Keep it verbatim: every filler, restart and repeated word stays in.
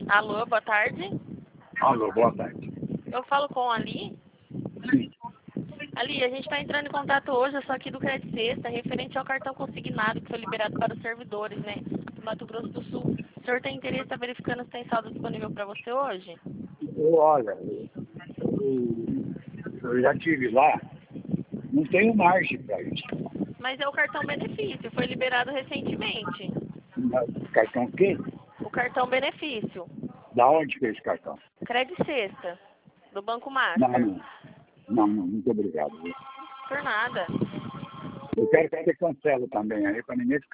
Alô, boa tarde. Alô, boa tarde. Eu falo com a Ali. Sim. Ali, a gente está entrando em contato hoje, eu sou aqui do Crédito Sexta, referente ao cartão consignado que foi liberado para os servidores, né, do Mato Grosso do Sul. O senhor tem interesse em estar verificando se tem saldo disponível para você hoje? Eu, olha, eu, eu já estive lá, não tenho margem para isso. Mas é o cartão benefício, foi liberado recentemente. Mas cartão quê? O cartão benefício. Da onde que é esse cartão? Crédito Sexta, do Banco Não, Master. não, não, não, muito obrigado. Viu? Por nada. Eu quero que você cancele também aí, para ninguém ficar